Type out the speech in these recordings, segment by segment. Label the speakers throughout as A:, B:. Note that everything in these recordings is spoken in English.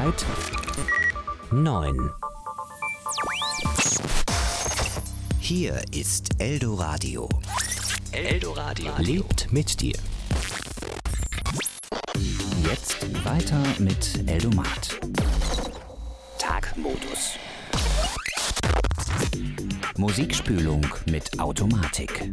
A: Zeit 9. Hier ist Eldoradio. Eldoradio lebt mit dir. Jetzt weiter mit Eldomat. Tagmodus. Musikspülung mit Automatik.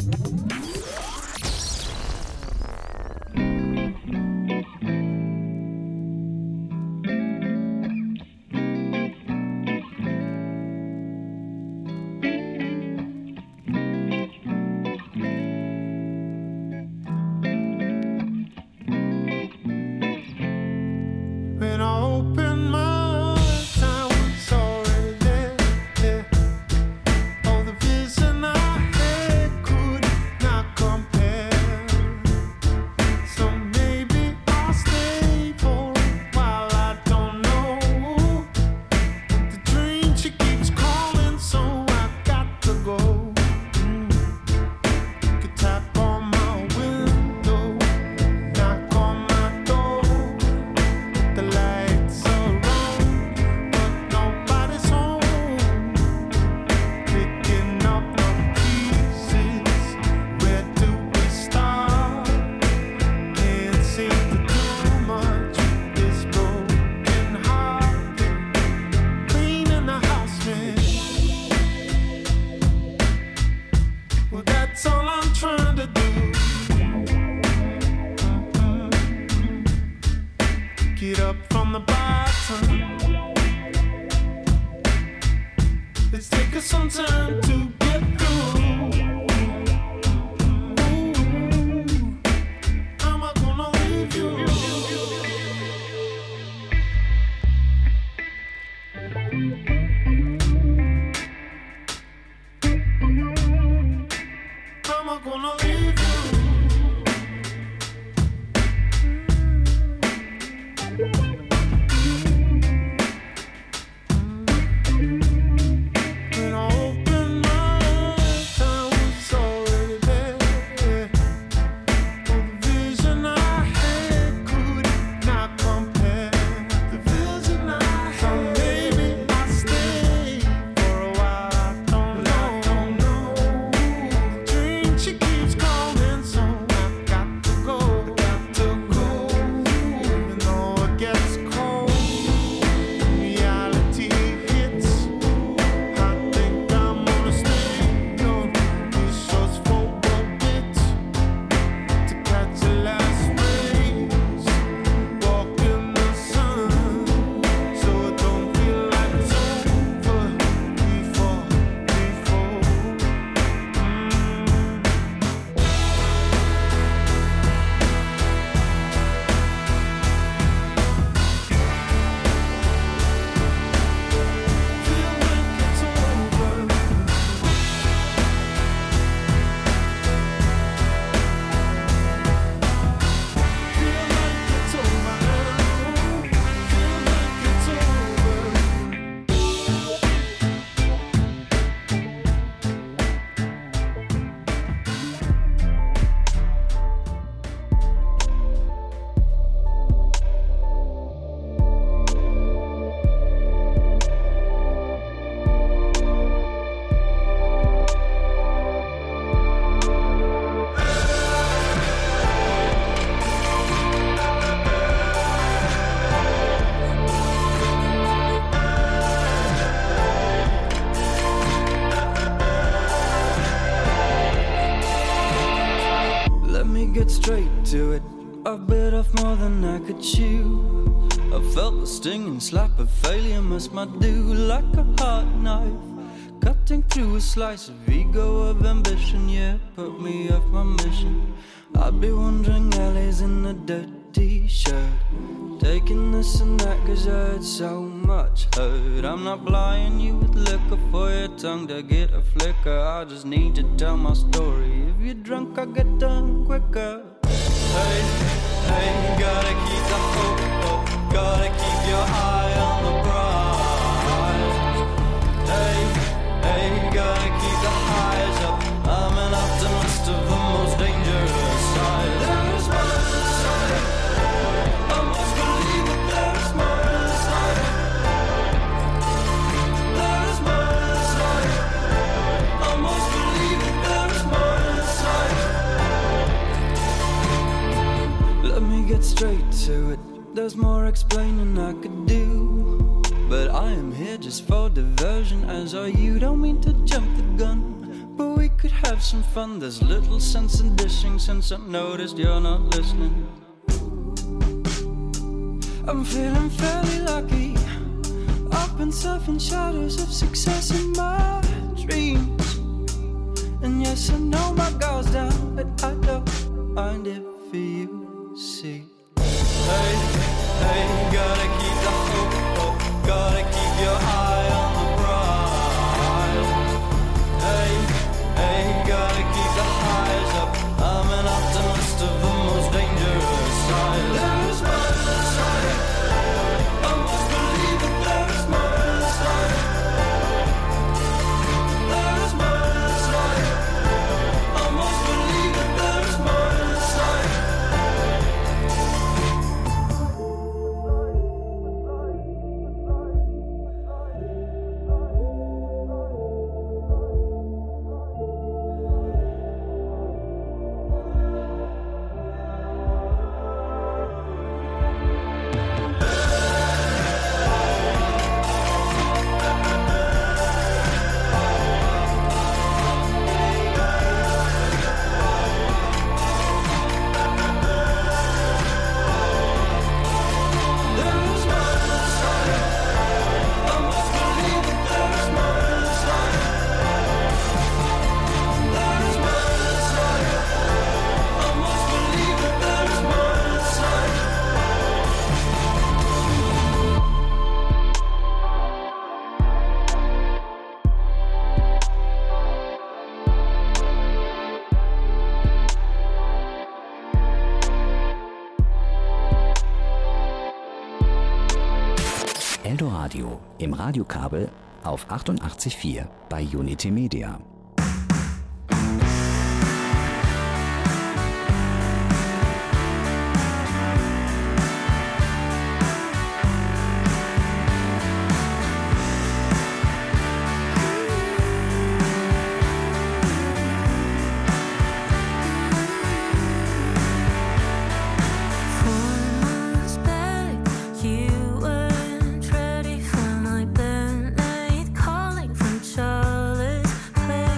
B: Stinging slap of failure must my do like a hot knife, cutting through a slice of ego, of ambition. Yeah, put me off my mission. I'd be wandering alleys in a dirty shirt, taking this and that cause I had so much hurt. I'm not plying you with liquor for your tongue to get a flicker. I just need to tell my story. If you're drunk I get done quicker. Hey, hey, gotta keep the hope up. Gotta keep your eye on the prize. Hey, hey, gotta keep the highs up. I'm an optimist of the most dangerous side. There's more inside. I must believe that there's more inside. there's more explaining I could do, but I am here just for diversion, as are you. Don't mean to jump the gun, but we could have some fun. There's little sense in dishing since I noticed you're not listening. I'm feeling fairly lucky, up and surfing shadows of success in my dreams. And yes, I know my guard's down, but I don't mind if you see. Hey, hey, gotta keep the hope up, gotta keep your eye on the prize. Hey, hey, gotta keep the highs up, I'm an optimist of the most dangerous side. There's more to the side, I must believe that there's more to the side. There's more to the side, I must believe that there's more to the side.
A: Eldoradio im Radiokabel auf 88,4 bei Unity Media.
C: Calling from Charlotte Place.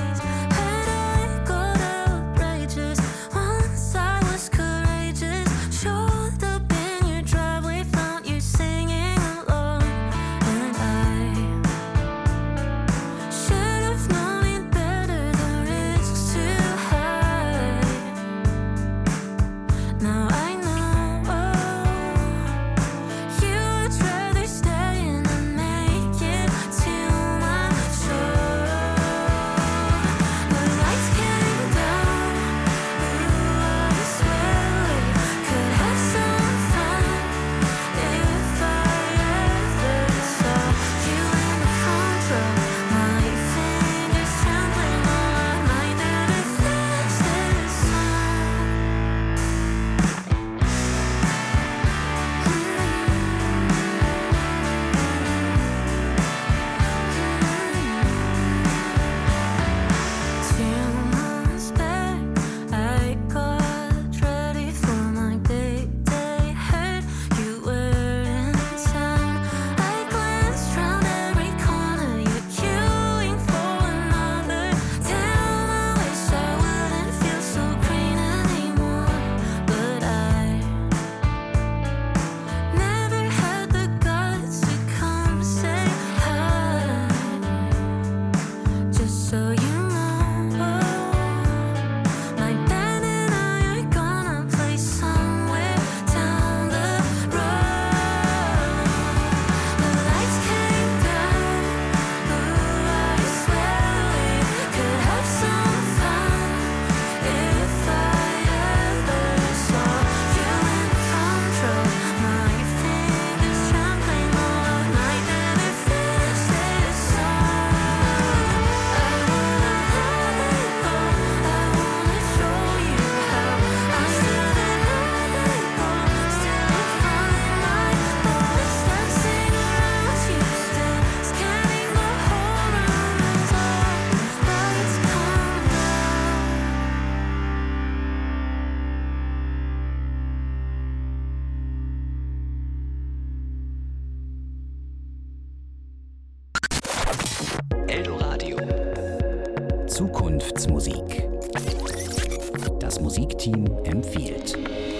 A: Zukunftsmusik. Das Musikteam empfiehlt.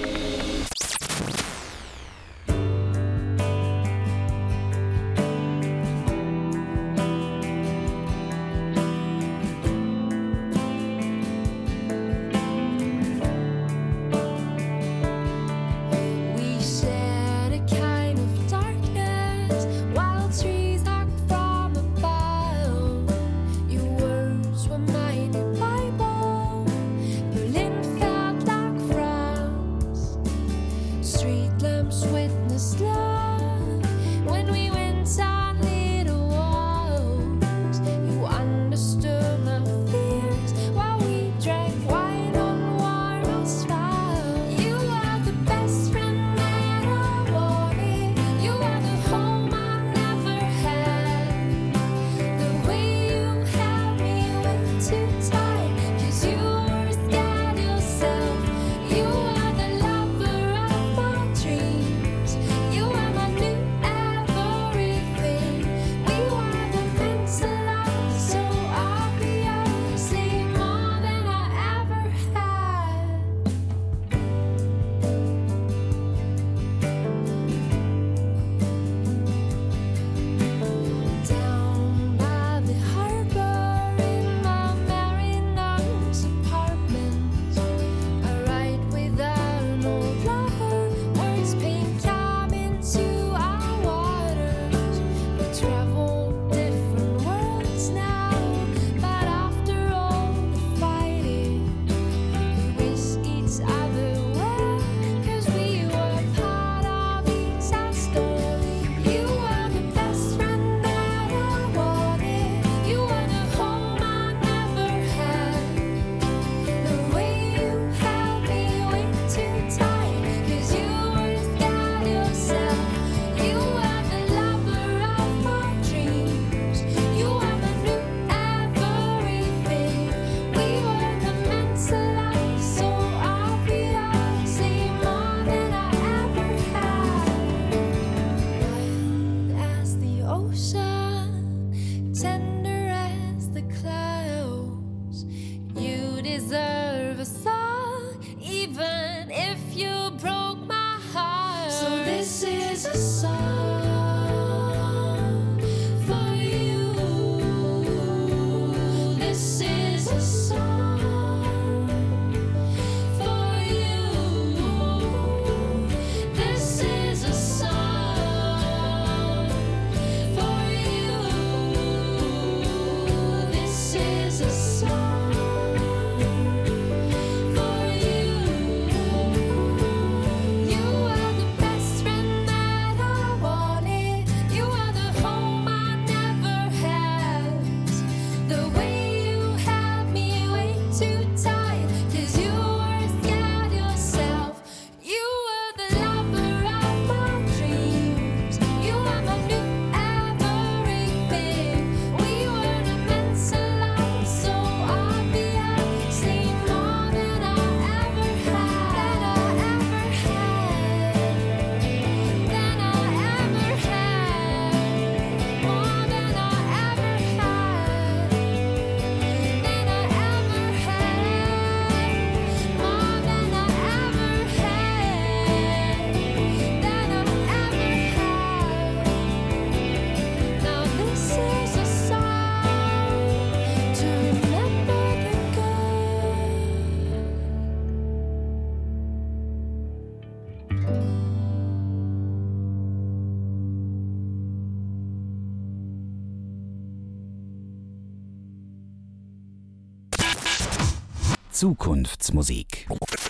A: Zukunftsmusik.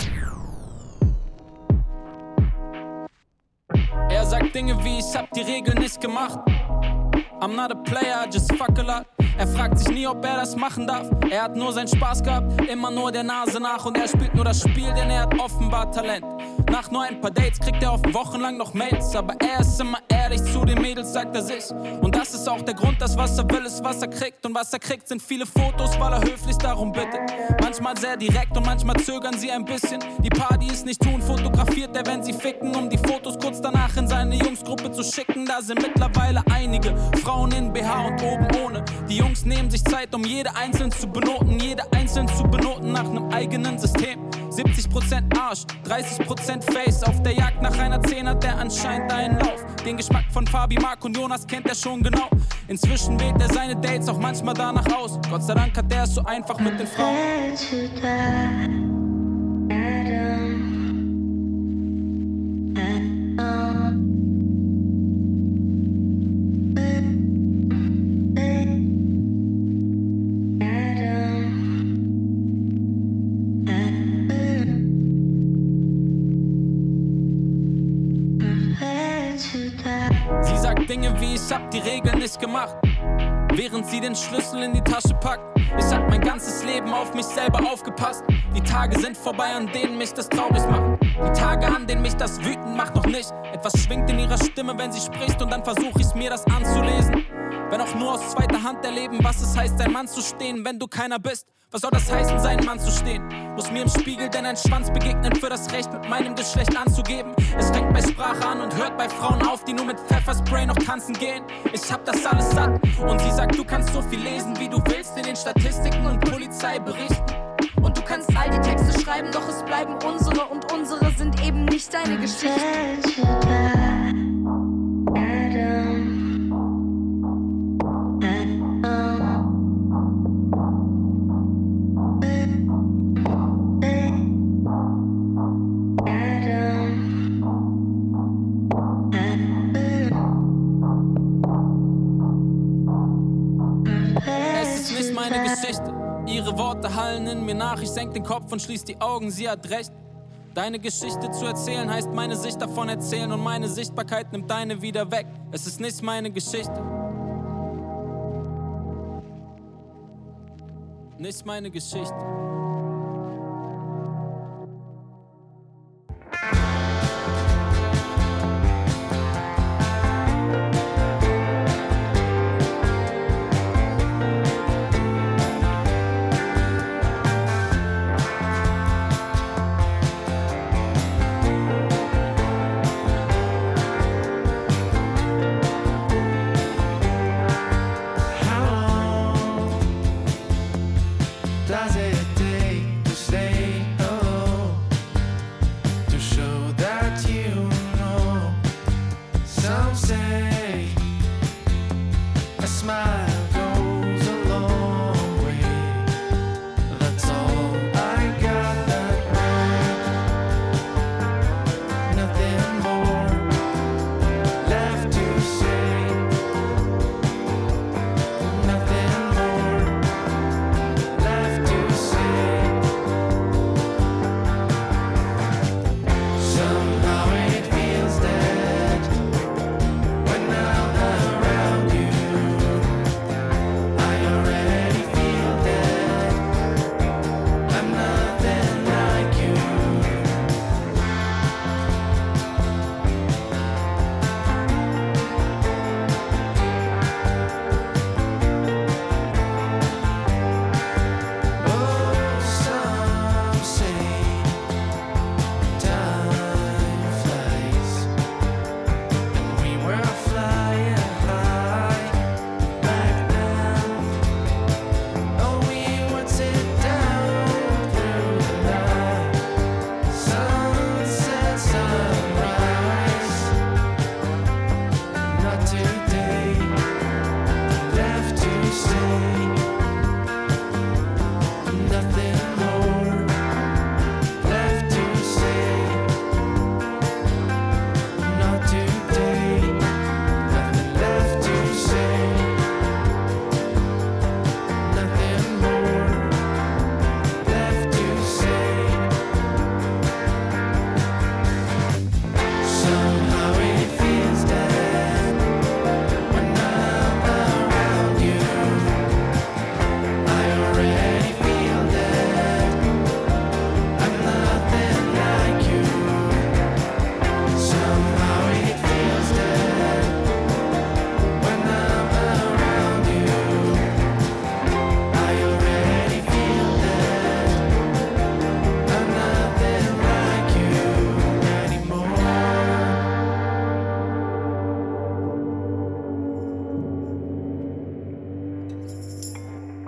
C: Er sagt Dinge wie, ich hab die Regeln nicht gemacht. I'm not a player, I just fuck a lot. Er fragt sich nie, ob er das machen darf. Er hat nur seinen Spaß gehabt, immer nur der Nase nach. Und er spielt nur das Spiel, denn er hat offenbar Talent. Nach nur ein paar Dates kriegt er oft wochenlang noch Mails. Aber er ist immer ehrlich zu den Mädels, sagt er sich. Und das ist auch der Grund, dass was er will, ist was er kriegt. Und was er kriegt, sind viele Fotos, weil er höflich darum bittet. Manchmal sehr direkt und manchmal zögern sie ein bisschen. Die Paar, die es nicht tun, fotografiert er, wenn sie ficken, um die Fotos kurz danach in seine Jungsgruppe zu schicken. Da sind mittlerweile einige Frauen in BH und oben ohne. Die Jungs nehmen sich Zeit, um jede einzeln zu benoten. Jede einzeln zu benoten nach einem eigenen System. 70% Arsch, 30% Face. Auf der Jagd nach einer 10 hat er anscheinend einen Lauf. Den Geschmack von Fabi, Marc und Jonas kennt er schon genau. Inzwischen wählt er seine Dates auch manchmal danach aus. Gott sei Dank hat er es so einfach mit den Frauen. Sie sagt Dinge wie, ich hab die Regeln nicht gemacht, während sie den Schlüssel in die Tasche packt. Ich hab mein ganzes Leben auf mich selber aufgepasst. Die Tage sind vorbei, an denen mich das traurig macht. Die Tage, an denen mich das wütend macht, noch nicht. Etwas schwingt in ihrer Stimme, wenn sie spricht, und dann versuch ich mir das anzulesen. Wenn auch nur aus zweiter Hand erleben, was es heißt, ein Mann zu stehen, wenn du keiner bist. Was soll das heißen, sein Mann zu stehen? Muss mir im Spiegel denn ein Schwanz begegnen, für das Recht mit meinem Geschlecht anzugeben? Es fängt bei Sprache an und hört bei Frauen auf, die nur mit Pfefferspray noch tanzen gehen. Ich hab das alles satt. Und sie sagt, du kannst so viel lesen, wie du willst in den Statistiken und Polizeiberichten.
D: Und du kannst all die Texte schreiben, doch es bleiben unsere, und unsere sind eben nicht deine Geschichten.
C: Ihre Worte hallen in mir nach, ich senk den Kopf und schließ die Augen, sie hat recht. Deine Geschichte zu erzählen heißt meine Sicht davon erzählen, und meine Sichtbarkeit nimmt deine wieder weg. Es ist nicht meine Geschichte. Nicht meine Geschichte.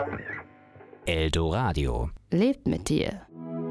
A: Eldoradio
D: lebt mit dir.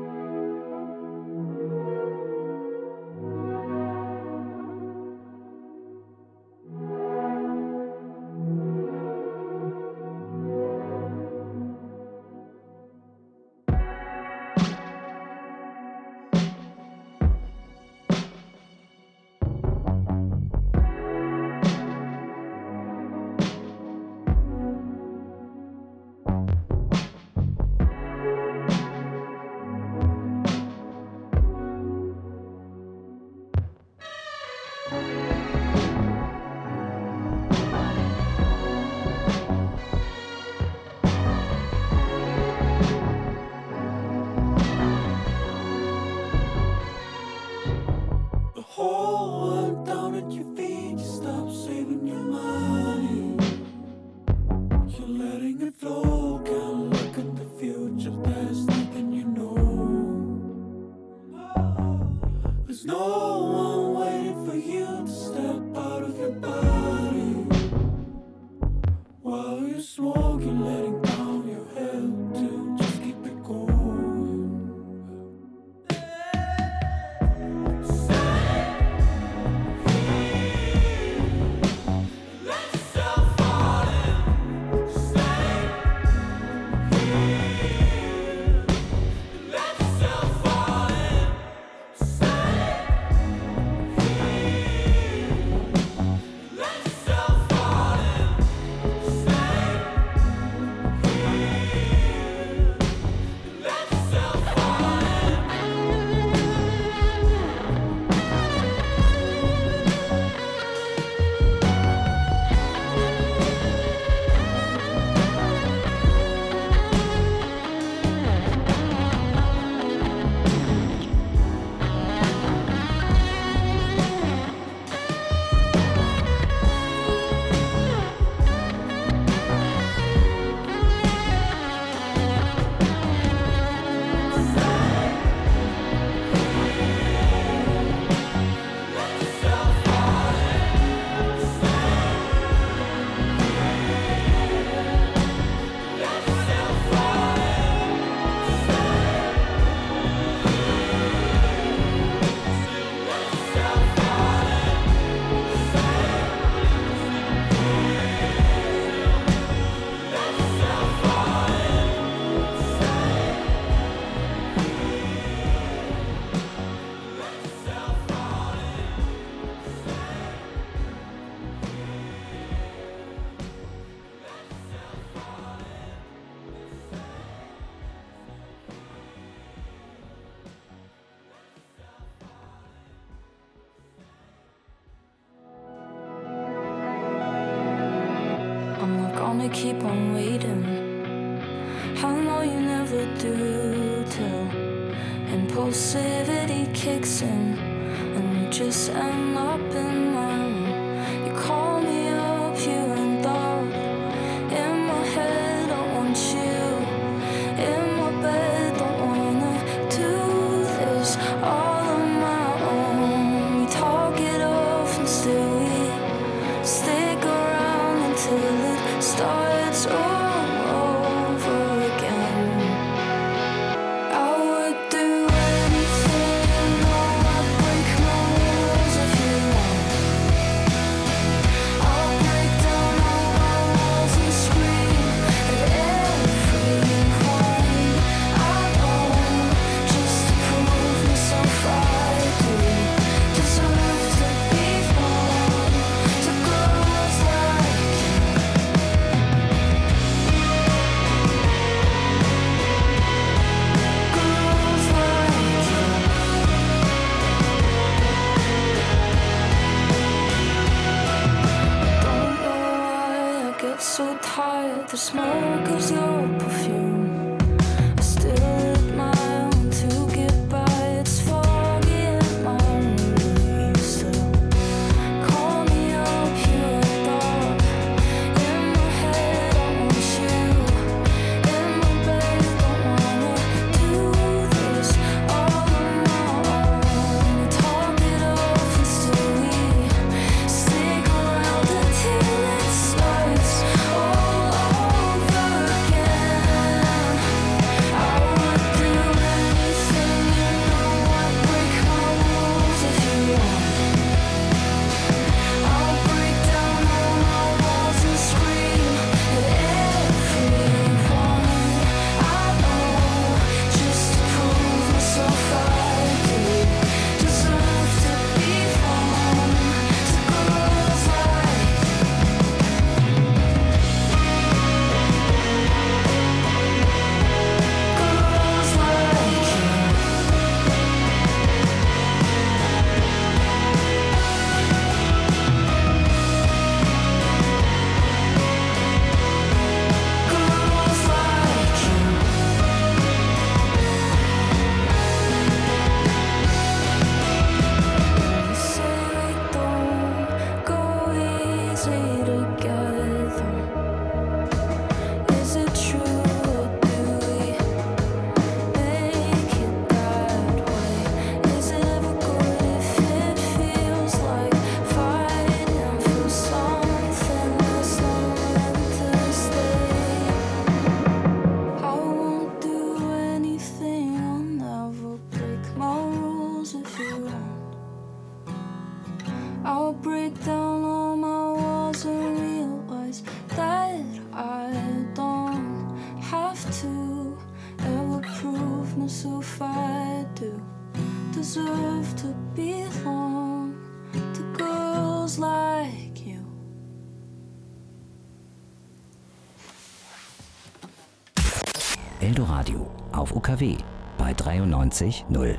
E: Keep on waiting. I know you never do till impulsivity kicks in and you just end up in my room. You call me up here and thought in my head I want you, in my bed don't wanna do this all on my own. We talk it off and still we stick around until it starts all over again. I would do anything, you know I'd break my rules if you want. I'll break down all my walls and scream at everyone I know, just to prove myself I do deserve to be born to girls like so tired, the smoke is your perfume. I still lit my own to get by. It's foggy in my room. You still call me up here at dark. In my head I want you, in my bed don't wanna do this all on my own. We talk it off and still we stick around until it starts all over again.
A: Eldoradio auf UKW bei 93.0.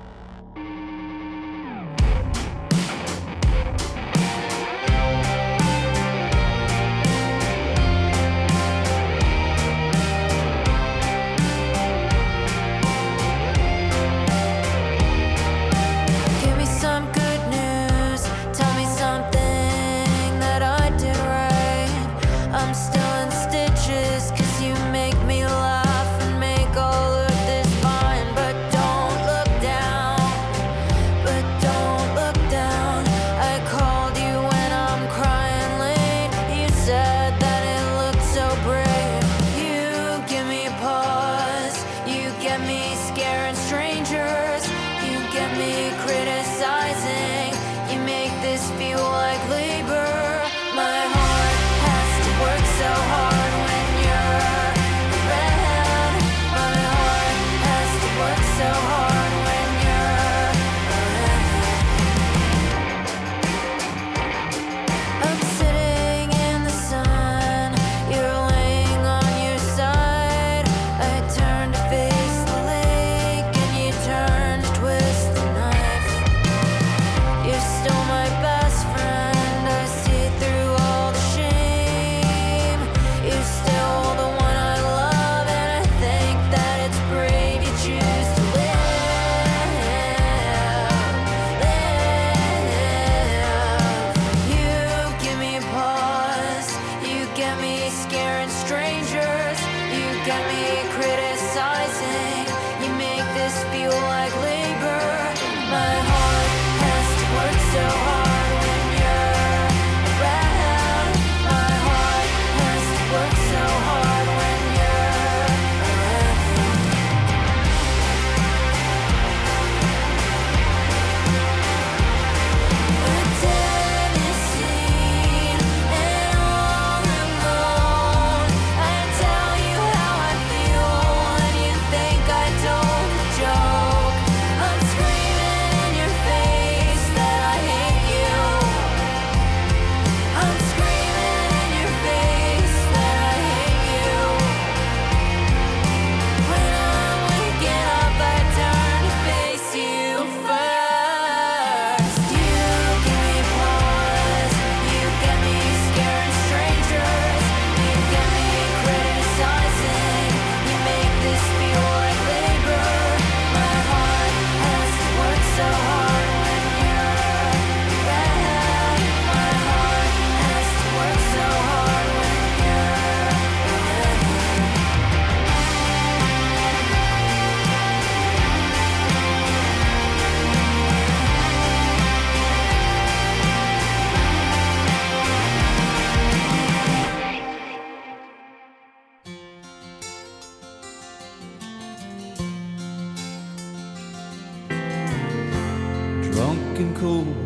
B: And cold,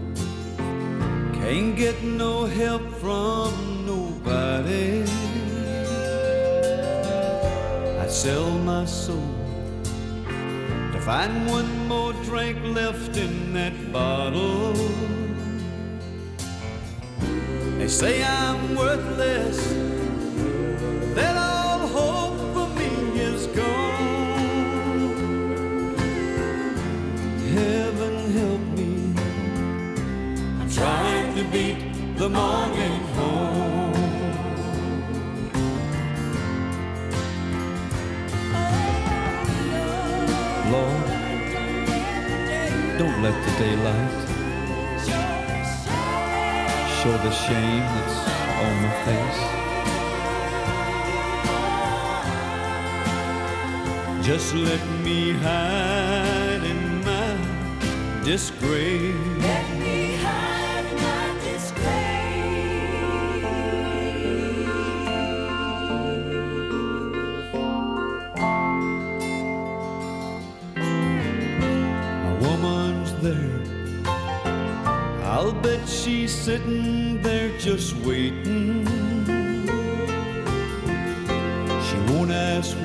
B: can't get no help from nobody. I'd sell my soul to find one more drink left in that bottle. They say I'm worthless, that all hope for me is gone. Heaven help me, trying to beat the morning home.
F: Lord, don't let the daylight show the shame that's on my face.
B: Just let me hide in my disgrace.
E: Let me hide in my
B: there. I'll bet she's sitting there just waiting. She won't ask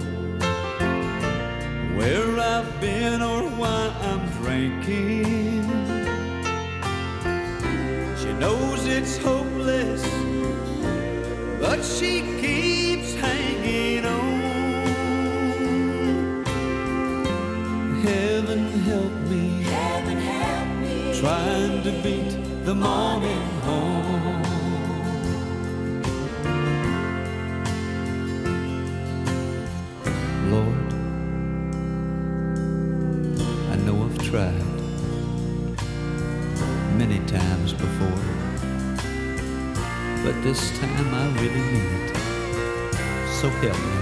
B: where I've been or why I'm drinking. She knows it's hopeless, but she keeps hanging on.
F: help me.
E: Heaven help me.
F: Trying to beat the morning home. Lord, I know I've tried many times before, but this time I really mean it. So help me.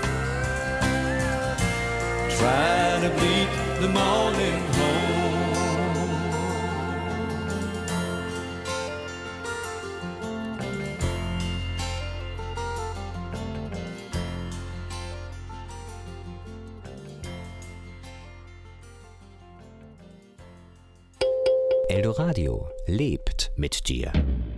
F: Try to beat the morning home.
A: Eldoradio lebt mit dir.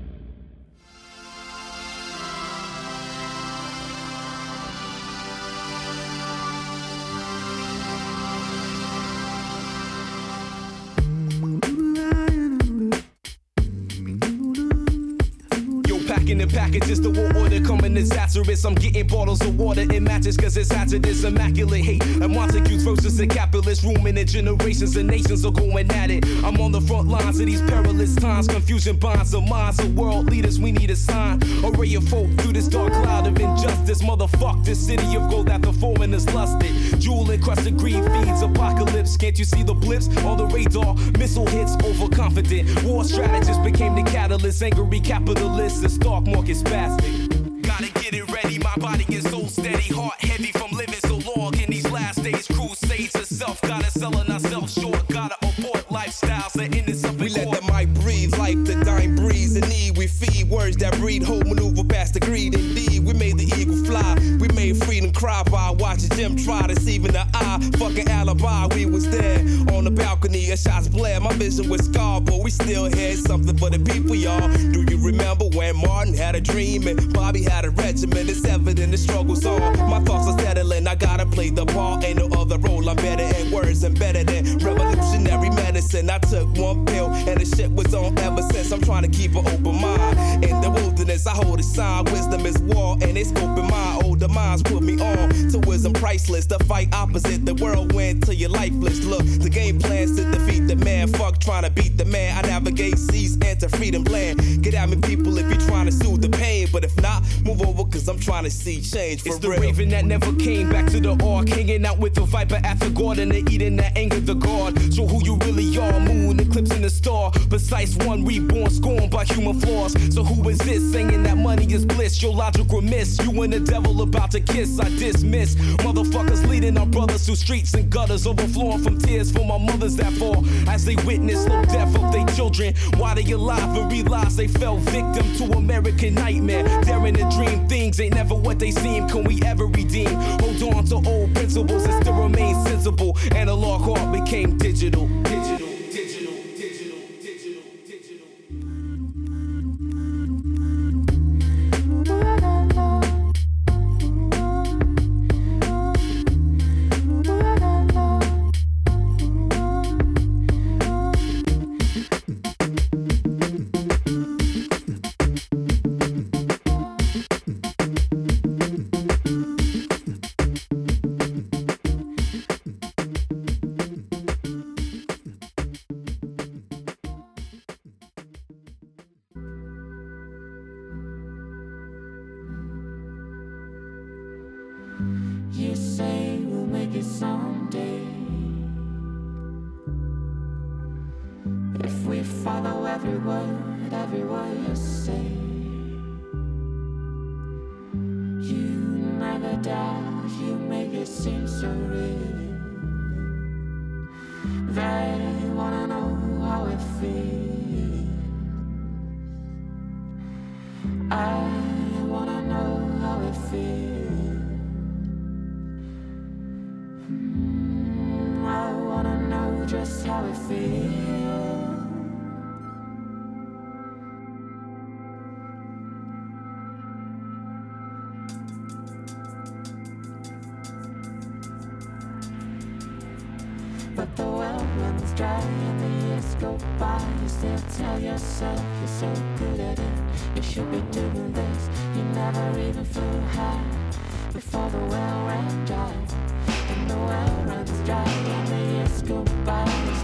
G: In packages, the war order coming disastrous. I'm getting bottles of water in matches cause it's hazardous. Immaculate hate and Montagues versus the capitalist. Rooming in generations and nations are going at it. I'm on the front lines of these perilous times. Confusion bonds the minds of world leaders. We need a sign. A ray of hope through this dark cloud of injustice. Motherfuck this city of gold that the foreigners lusted. Jewel encrusted greed feeds apocalypse. Can't you see the blips on the radar? Missile hits overconfident. War strategists became the catalyst. Angry capitalists and stock market spastic. Gotta get it ready, my body is so steady. Heart heavy from living so long in these last days. Crusades of self, gotta selling ourselves short. Gotta abort lifestyles that end in something. We let the mic breathe, life the dying breeze. In need we feed words that breed hope, maneuver past the greed. Indeed, we made the eagle fly. We made freedom cry by watching Jim try deceiving the eye. Fucking alibi, we was there on the balcony. A shots blare, my vision was scarred, but we still had something for the people, y'all. Do you remember when Martin had a dream and Bobby had a regiment? It's evident the struggle's on. My thoughts are settling, I gotta play the part. Ain't no other role, I'm better at words and better than revolutionary medicine. I took one pill and the shit was on ever since. I'm trying to keep an open mind. In the wilderness, I hold a sign. Wisdom is war and it's scoping my older minds put me on to wisdom priceless. The fight opposite the whirlwind till you're lifeless. Look, the game plans to defeat the man. Fuck trying to beat the man. I navigate seas, enter freedom land. Get at me, people, if you're trying to soothe the pain. But if not, move over, cause I'm trying to see change for real. It's the raven that never came back to the ark. Hanging out with the viper at the garden and eating that anger the god. Show who you really are. Moon eclipsing the star. Precise one reborn, scorned by human flaws. So who is this saying that money is bliss? Your logical miss. You and the devil about to kiss. I dismiss motherfuckers leading our brothers through streets and gutters, overflowing from tears for my mothers that fall as they witness slow death of their children. While they alive and realize they fell victim to American nightmare. Daring to dream things ain't never what they seem. Can we ever redeem? Hold on to old principles and still remain sensible. Analog heart became digital. Digital.
E: You say we'll make it someday if we follow every word you say. You never doubt, you make it seem so real. They wanna know how it feels. I wanna know how it feels. I wanna know just how it feels. But the well runs dry and the years go by. You still tell yourself you're so good at it. You should be doing this. You never even flew high before the well ran dry. And the well runs dry and the years go by.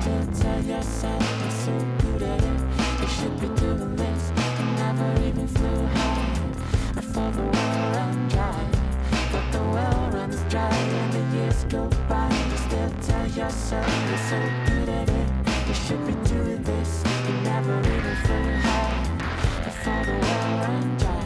H: yourself you're so good at it. You should be doing this. You never even flew high. Before the well ran dry, but the well runs dry and the years go by. You still tell yourself you're so good at it. You should be doing this. You never even flew high. Before the well ran dry.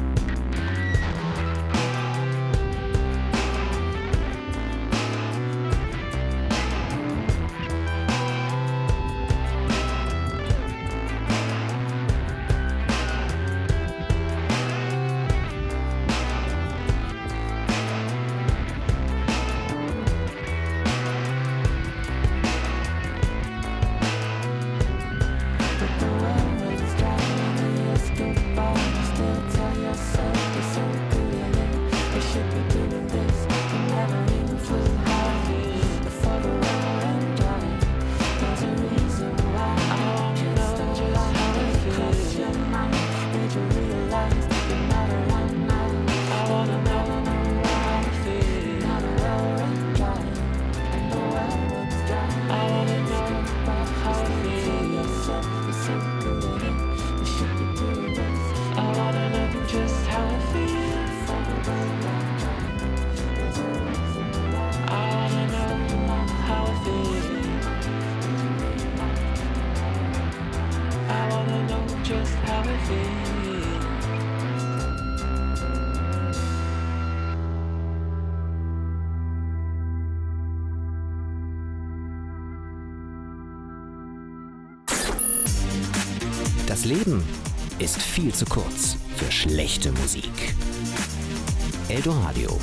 A: Das Leben ist viel zu kurz für schlechte Musik. Eldoradio.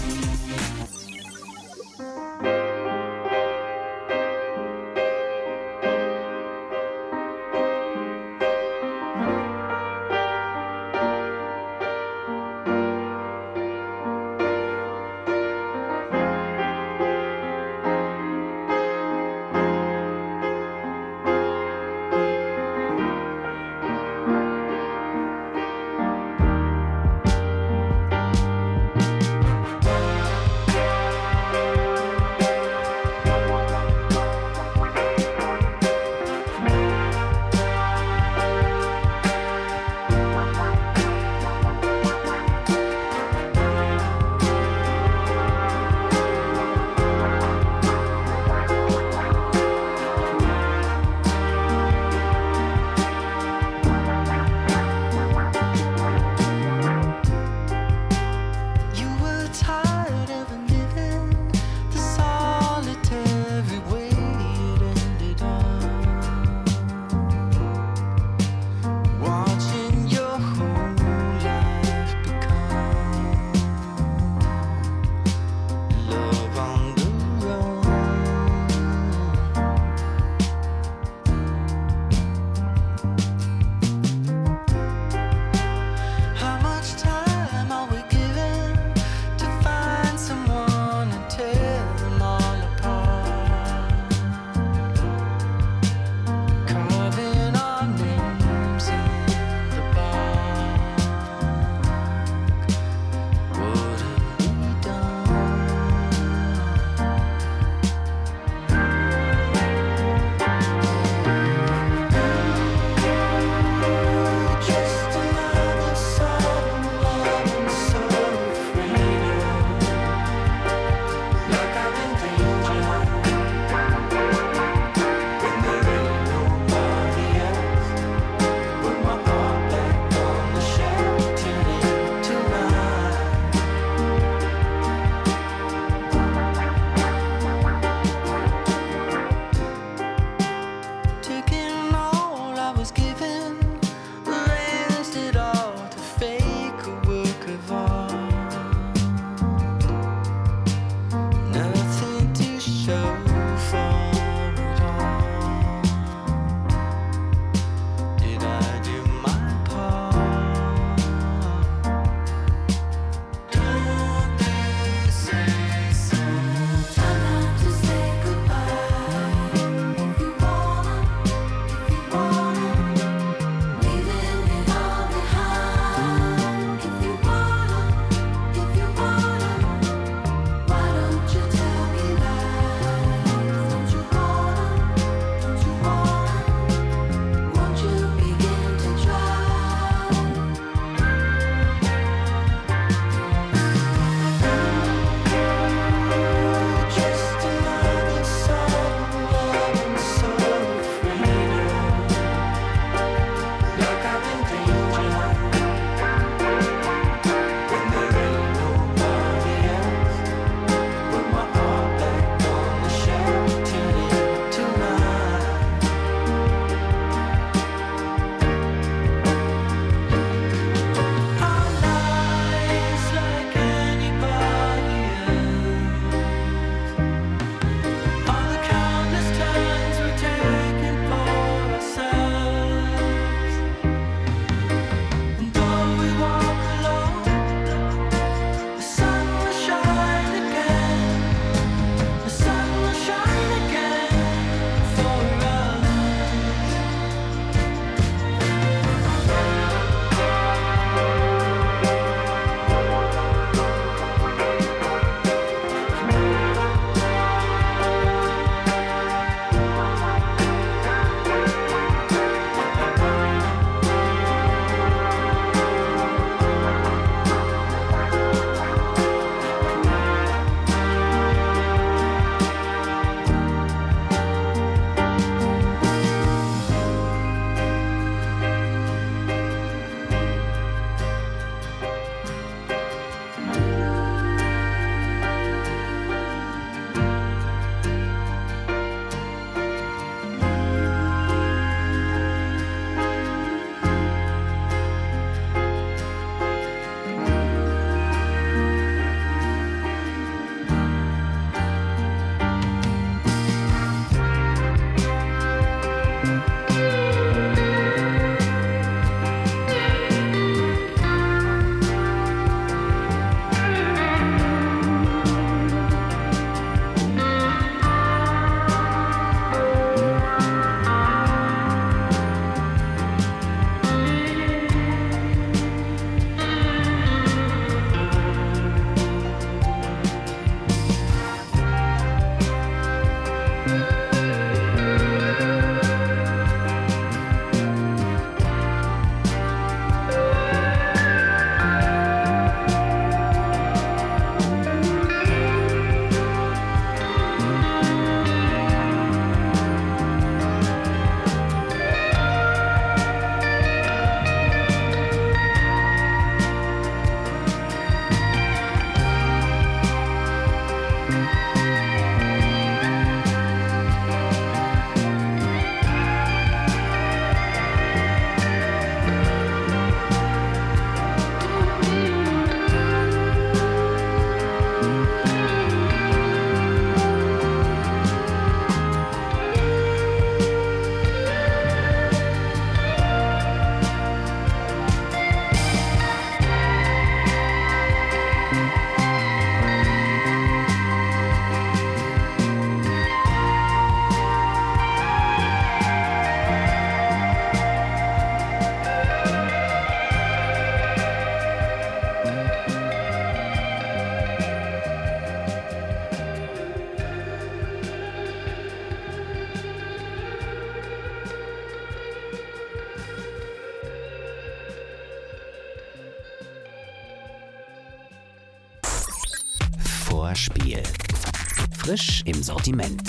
A: Vorspiel. Frisch im Sortiment.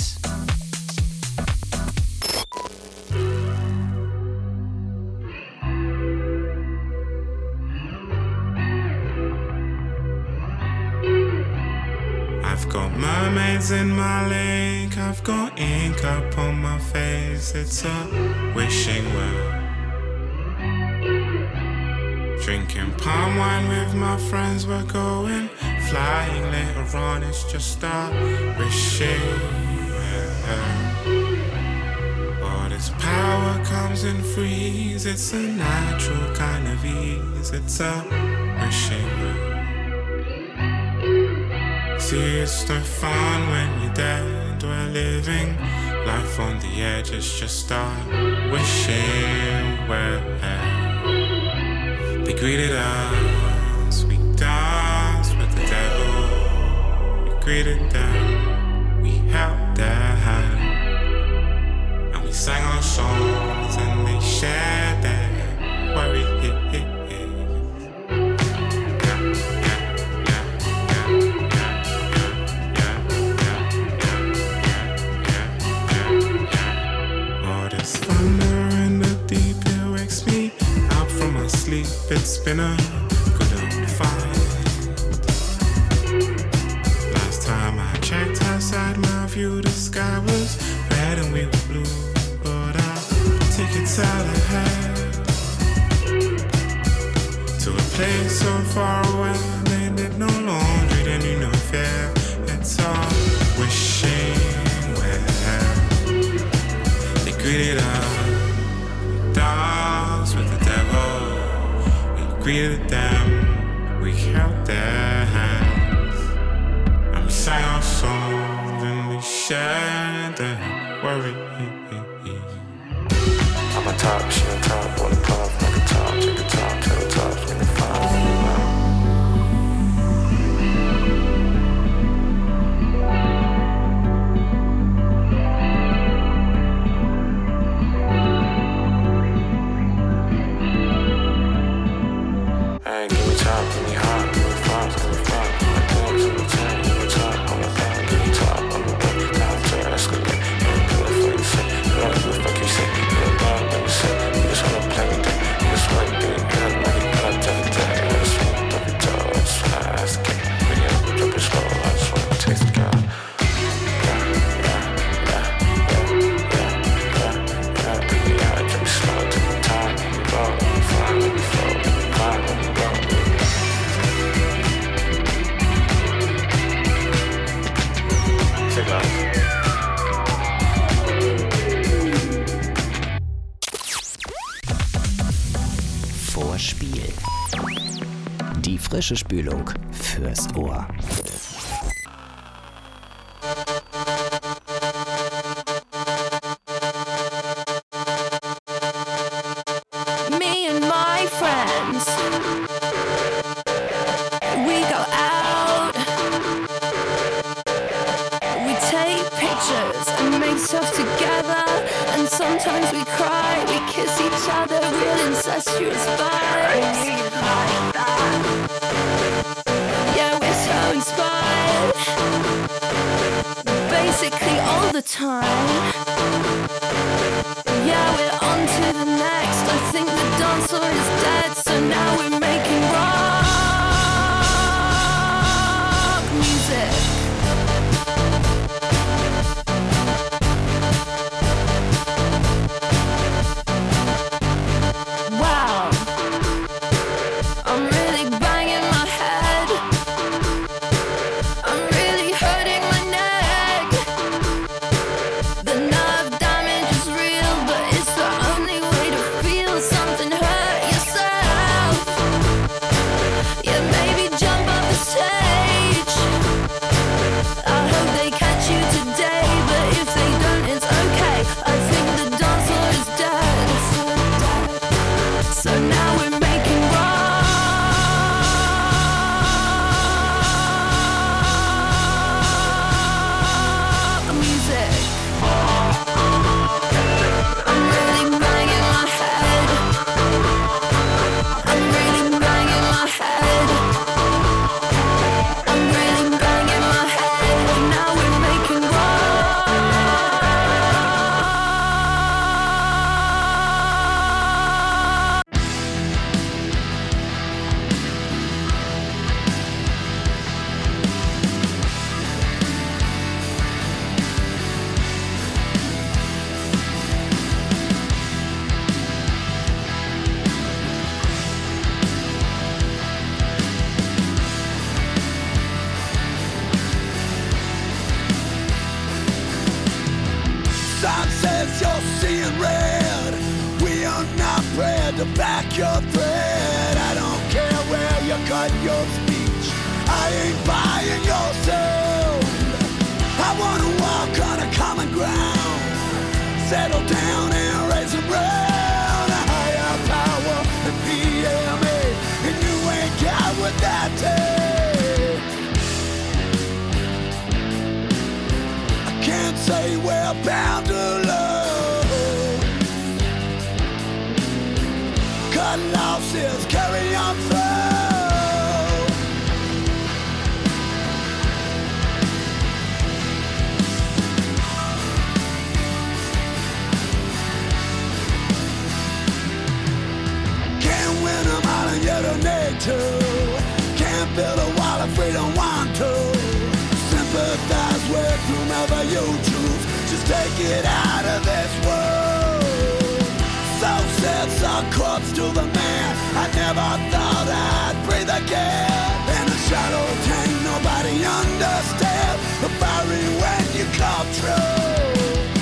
I: I've got mermaids in my lake, I've got ink up on my face, it's a wishing well. Drinking palm wine with my friends, we're going flying later on, it's just a wishing well. All this power comes in freeze, it's a natural kind of ease, it's a wishing well. See, it's no fun when you're dead. We're living life on the edge. It's just a wishing well. They greeted us. We danced with the devil. We greeted them. We held their hand. And we sang our songs and they shared their worry. It's been a good old fight. Last time I checked outside my view, the sky was red and we were blue. But our tickets out ahead to a place so far away. They did no laundry, they knew no fear. It's all wishing well. They greeted us, danced with the devil. Greeted them, we held their hands, and we sang our songs and we shared their worry. I'm on top, she on top, on the top, like a top, take a top, till the top, when they find me.
A: Vorspiel. Die frische Spülung fürs Ohr.
E: Me and my friends, we go out, we take pictures and make stuff together, and sometimes we cry, we kiss each other, real incestuous vibes. Yeah, we're so inspired, basically all the time. Yeah, we're on to the next. I think the dance floor is dead, so now we're making rock music. Wow, I'm really banging my head. I'm really hurting my neck. The nerve damage is real, but it's the only way to feel something. Hurt yourself.
J: to back your thread. I don't care where you cut your speech. I ain't buying your soul. I wanna walk on a common ground, settle down and raise some ground. A higher power and PMA, and you ain't got what that takes. I can't say we're bound to love. Cut losses, carry on through. You don't need to. Can't build a wall if we don't want to. Sympathize with whomever you choose. Just take it out of this world. So says a corpse to the man. I never thought I'd breathe again. In a shallow tank, nobody understands the fiery when you come true.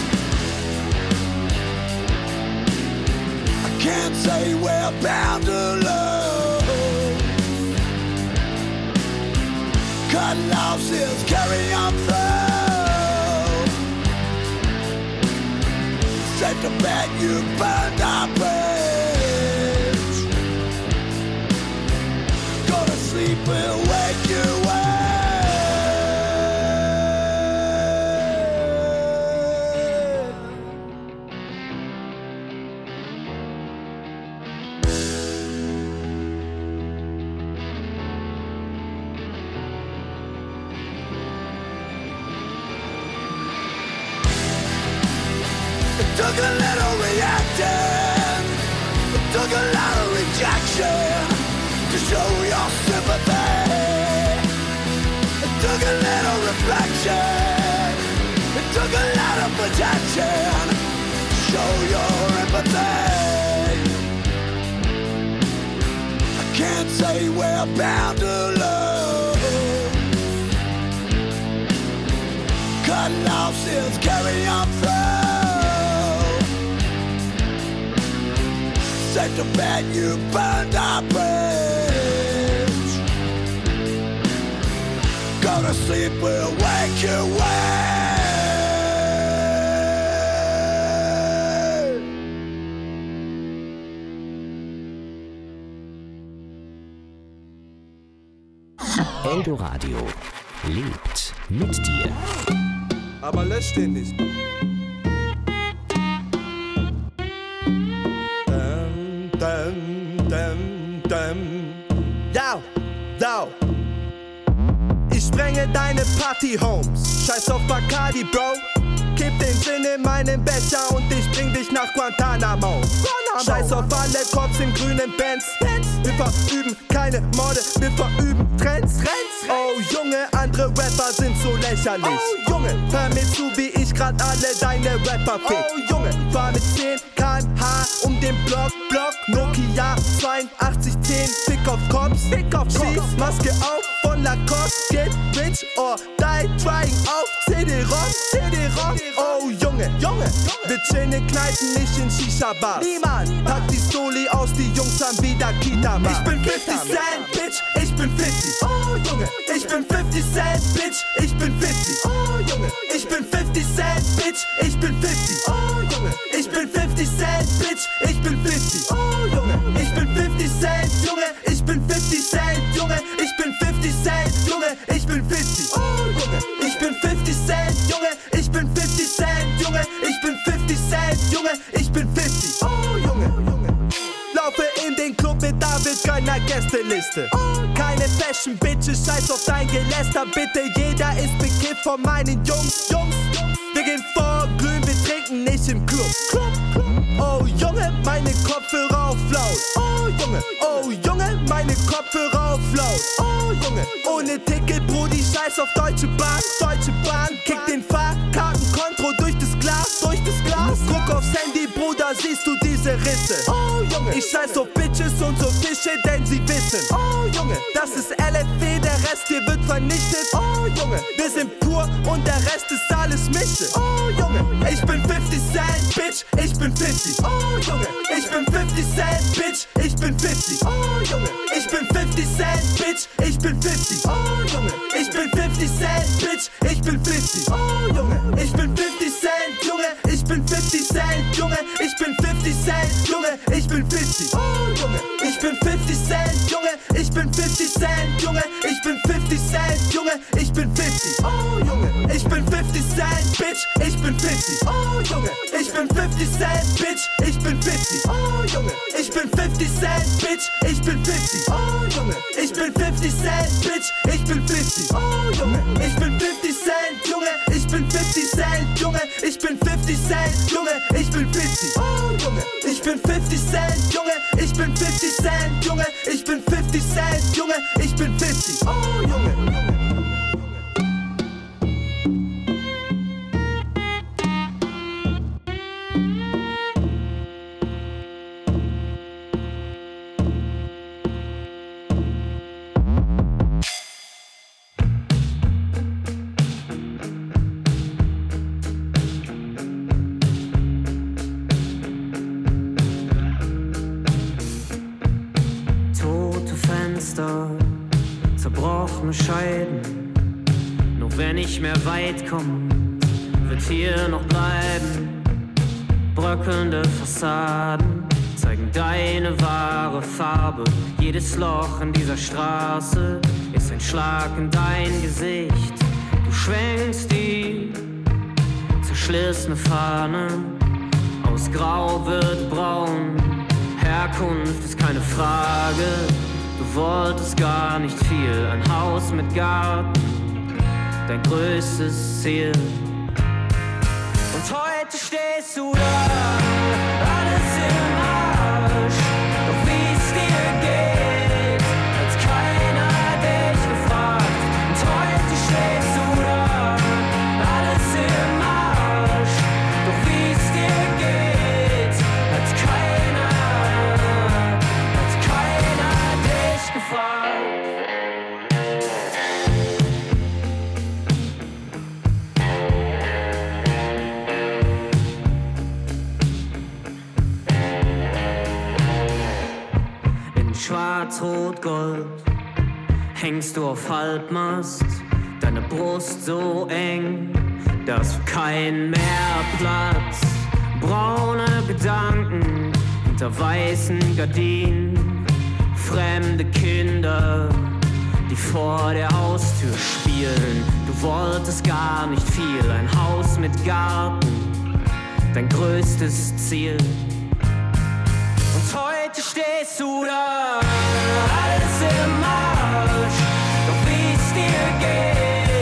J: I can't say we're bound to love. Cut losses, carry on through. Safe to bet you burned our bridge. Go to sleep, we'll wake you up. Took a little reacting, it took a lot of rejection to show your sympathy. It took a little reflection, it took a lot of protection to show your empathy. I can't say we're bound to love. Cut losses, carry on through. Safe to bet you burned our bridge. Go to sleep, we'll wake you up.
A: Eldoradio lebt mit dir.
K: Aber löscht den nicht. Ich sprenge deine Party-Homes. Scheiß auf Bacardi, Bro. Kipp den Gin in meinen Becher und ich bring dich nach Guantanamo. Scheiß auf alle Cops in grünen Bands. Wir verüben keine Morde, wir verüben Trends. Oh Junge, andere Rapper sind so lächerlich. Oh Junge, hör mir zu, wie ich grad alle deine Rapper fick. Oh Junge, fahr mit 10 km/h um den Block. Nokia 8210, Fick auf Cops. Schieß, Maske auf von Lacoste. Get rich or die trying auf CD-ROM. Oh Junge, wir chillen in Kneipen, nicht in Shisha-Bars. Niemand packt die Stoli aus, die Jungs haben wieder Kita-Bar. Ich bin 50 Cent, Bitch, ich bin 50. Oh Junge, ich bin 50 Cent, Bitch, ich bin 50. Oh Junge, ich bin 50 Cent, Bitch, ich bin 50. Oh Junge, ich bin 50 Cent, Bitch, ich bin 50. Oh Junge, ich bin 50 Cent, Junge, ich bin 50 Cent, Junge, ich bin 50 Cent, Junge, ich bin 50. Oh Junge, ich bin 50 Cent, Junge, ich bin 50 Cent, Junge, ich bin 50 Cent, Junge, ich bin 50. Oh Junge, laufe in den Club mit David keiner Gästeliste. Keine Fashion, Bitches, scheiß auf dein Geläster, bitte, jeder ist bekifft von meinen Jungs. Wir gehen vor, glühen, wir trinken nicht im Club. Oh Junge, meine Kopfhörer auf laut. Oh Junge, meine Kopfhörer auf laut. Oh Junge, ohne Ticket, Brudi, scheiß auf Deutsche Bahn. Kick den Fahrkartenkonto durch das Glas. Guck aufs Handy, Bruder, siehst du diese Risse. Oh Junge, ich scheiß auf Bitches und so Fische, denn sie wissen. Oh Junge, das ist LFW, der Rest Rest hier wird vernichtet. Oh Junge, wir sind pur und der Rest ist alles Mische. Oh Junge, ich bin 50 Cent, Bitch, ich bin 50. Oh Junge, ich bin 50 Cent, Bitch, ich bin 50. Oh Junge, ich bin 50 Cent, Bitch, ich bin 50. Oh Junge, ich bin 50 Cent, Bitch, ich bin 50. Oh Junge, ich bin 50 Cent, Junge, ich bin 50 Cent, Junge, ich bin 50 Cent, Junge, ich bin 50. Oh Junge, ich bin 50 Cent, Junge, ich bin 50 Cent, Junge, ich bin 50 Cent, Junge, ich bin 50. Oh Junge, ich bin 50 Cent, Bitch, ich bin 50. Oh Junge, ich bin 50 Cent, Bitch, ich bin 50. Oh Junge, ich bin 50 Cent, Bitch, ich bin 50. Oh Junge, ich bin 50 Cent, Bitch, ich bin 50. Oh Junge, ich bin 50 Cent, Junge, ich bin 50 Cent, Junge, ich bin 50 Cent, Junge, ich bin 50. Oh Junge, ich bin 50 Cent, Junge, ich bin 50 Cent, Junge, ich bin 50 Cent, Junge, ich bin 50. Oh Junge.
L: Zerbrochene Scheiben, nur wer nicht mehr weit kommt, wird hier noch bleiben. Bröckelnde Fassaden zeigen deine wahre Farbe. Jedes Loch in dieser Straße ist ein Schlag in dein Gesicht. Du schwenkst die zerschlissene Fahne, aus Grau wird braun. Herkunft ist keine Frage. Du wolltest gar nicht viel, ein Haus mit Garten, dein größtes Ziel. Und heute stehst du da, alles im Arsch. Doch wie es dir geht, hat's keiner dich gefragt. Und heute stehst du da, alles im Arsch. Doch wie es dir geht, hat's keiner dich gefragt. Schwarz-Rot-Gold hängst du auf Halbmast, deine Brust so eng, dass für keinen mehr Platz. Braune Gedanken hinter weißen Gardinen, fremde Kinder, die vor der Haustür spielen. Du wolltest gar nicht viel, ein Haus mit Garten, dein größtes Ziel. Und heute stehst du da, alles